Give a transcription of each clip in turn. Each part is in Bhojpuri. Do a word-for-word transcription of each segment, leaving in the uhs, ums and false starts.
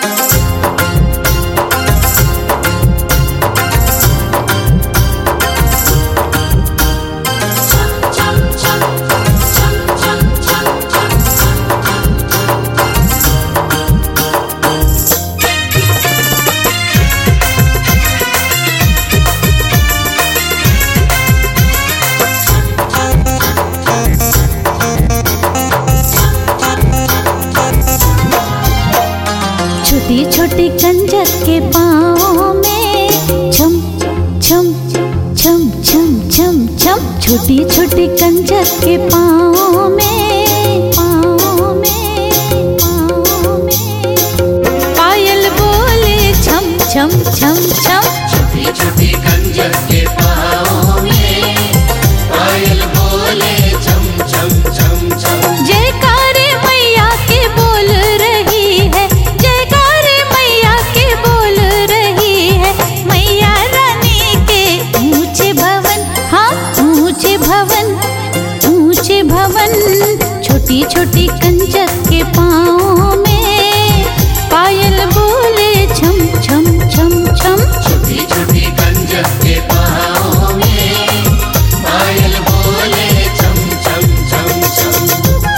छोटी छोटी कंजक के पाँव में छम छम छम छम छम छम, छोटी छोटी कंजक के पाँव में पाँव में पाँव में पायल बोले छम छम छम छम। छोटी छोटी कंजक के पाँव में पायल बोले छम छम छम छम। जयकारे मैया के बोल रही है, जयकारे मैया के बोल रही है, मैया रानी के ऊंचे भवन, हाँ ऊंचे भवन ऊंचे भवन। छोटी छोटी कंजक के पाँव में पायल बोले छम छम छम छम। छोटी छोटी कंजक के पाँव में पायल बोले छम छम छम छम।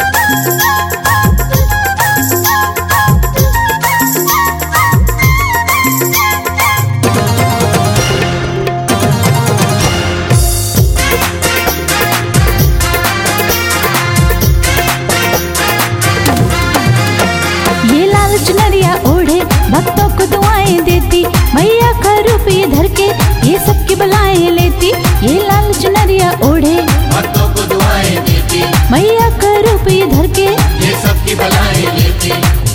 ये लाल चुनरिया ओढ़े भक्तों को दुआएं देती, मैया का रूप ये धर के ये सबकी बलाएं लेती। ये लाल चुनरिया ओढ़े भक्तों को दुआएं देती, मैया का रूप ये धर के ये सबकी बलाएं लेती।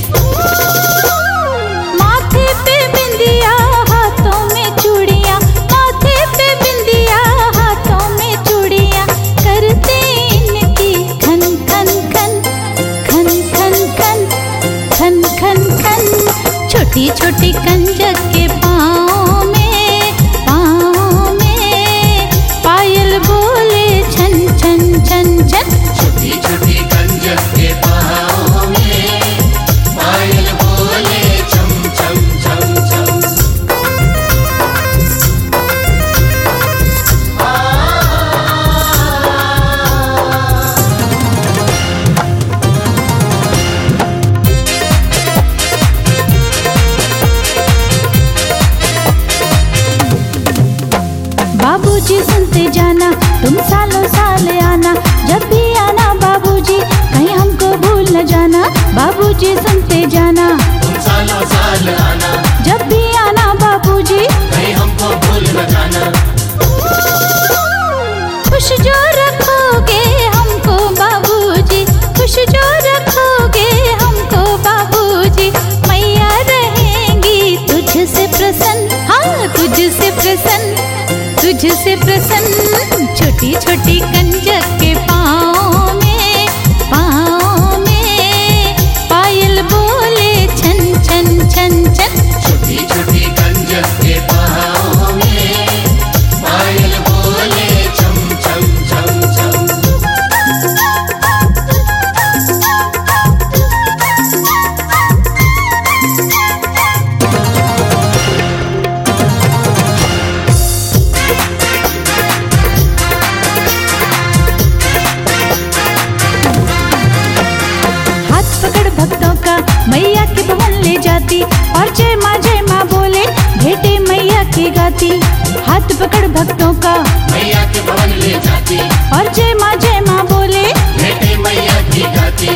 माथे पे बिंदिया हाथों में चूड़ियां, माथे पे बिंदिया हाथों में चूड़ियां, करते इनकी खन खन खन खन खन खन खन खन खन। छोटी छोटी कंजक के पाँव में पाँव में पायल बोले छन छन छन छन। छोटी छोटी कंजक के पाँव में पायल बोले छम छम छम छम। बाबूजी सुनते जाना तुम सालों साल आना, जब भी आना बाबूजी कहीं हमको भूल न जाना। बाबूजी सुनते जाना तुम सालों साल आना, जब भी आना बाबूजी कहीं हमको भूल न जाना। खुश जो रखोगे हमको बाबूजी, खुश जो रखोगे हमको बाबूजी, मैया रहेंगी तुझसे प्रसन्न, हाँ तुझसे प्रसन्न तुझसे प्रसन्न। छोटी छोटी कंजक के पाँव में पाँव में पायल बोले छन छन छन छन। छोटी छोटी कंजक के पाँव में पायल बोले छम छम छम छम। मैया के भवन ले जाती और जय माँ जय माँ बोले भेंटे मैया की गाती। हाथ पकड़ भक्तों का मैया के भवन ले जाती और जय माँ जय माँ बोले भेंटे मैया की गाती।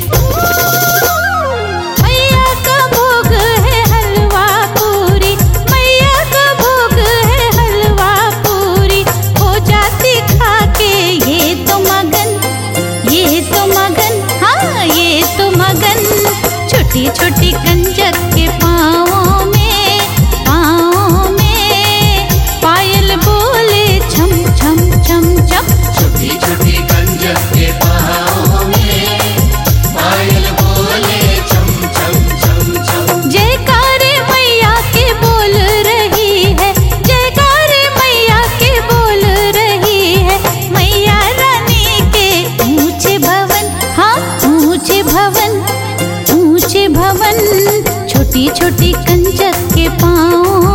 मैया का भोग है हलवा पूरी, मैया का भोग है हलवा पूरी, हो जाती खा के ये तो मगन ये तो मगन, हाँ ये तो मगन। छोटी छोटी कंजक के पाँव में पाँव में पायल बोले छम छम छम छम। छोटी छोटी कंजक के पाँव में पायल बोले छम छम छम छम। जयकारे मैया के बोल रही है, जयकारे मैया के बोल रही है, मैया रानी के ऊंचे भवन, हाँ ऊंचे भवन ऊंचे भवन। छोटी छोटी छोटी कंजक के पाँव